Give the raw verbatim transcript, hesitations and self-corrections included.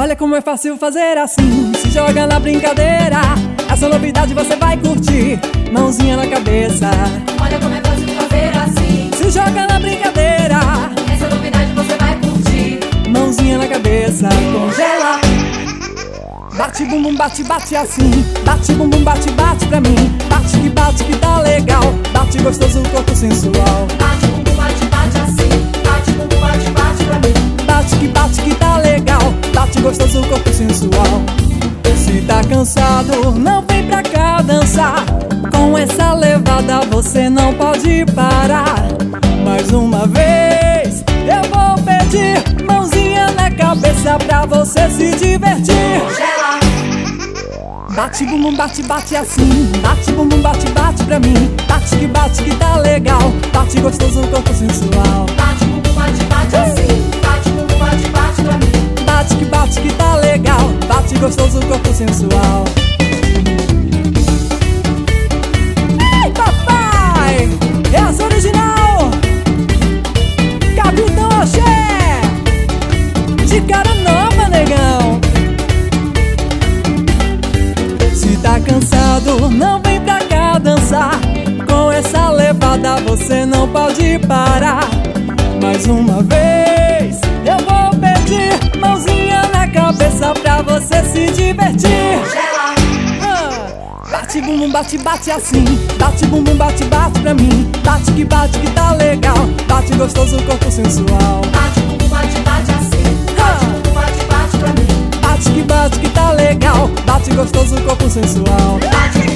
Olha como é fácil fazer assim, se joga na brincadeira. Essa novidade você vai curtir, mãozinha na cabeça. Olha como é fácil fazer assim, se joga na brincadeira. Essa novidade você vai curtir, mãozinha na cabeça. Congela. Bate bumbum, bate, bate assim. Bate bumbum, bate, bate pra mim. Bate que bate que tá legal. Bate gostoso, o corpo sensual. Bate bumbum, bate, bate assim. Bate bumbum, bate, bate pra mim. Bate que bate que tá legal. Bate gostoso, o corpo sensual. Se tá cansado, não vem pra cá dançar. Com essa levada você não pode parar. Mais uma vez eu vou pedir, mãozinha na cabeça pra você se divertir. Congela. Bate bumbum, bate, bate assim. Bate bumbum, bate, bate pra mim. Bate que bate que tá legal. Bate gostoso, o corpo sensual. Bate bumbum, bate, bate assim. Bate bumbum, bate, bate pra mim. Bate que bate que tá legal. Bate gostoso, o corpo sensual. Ei, papai! É essa original! Capitão Axé! De cara nova, negão! Se tá cansado, não vem pra cá dançar. Com essa levada você não pode parar. Mais uma vez eu vou pedir, mãozinha na cabeça pra você se divertir. Congela. Ah, bate bumbum, bate, bate assim. Bate bumbum, bate, bate pra mim. Bate que bate que tá legal. Bate gostoso, o corpo sensual. Bate bumbum, bate, bate assim. Bate bumbum, bate, bate pra mim. Bate que bate que tá legal. Bate gostoso, o corpo sensual. Bate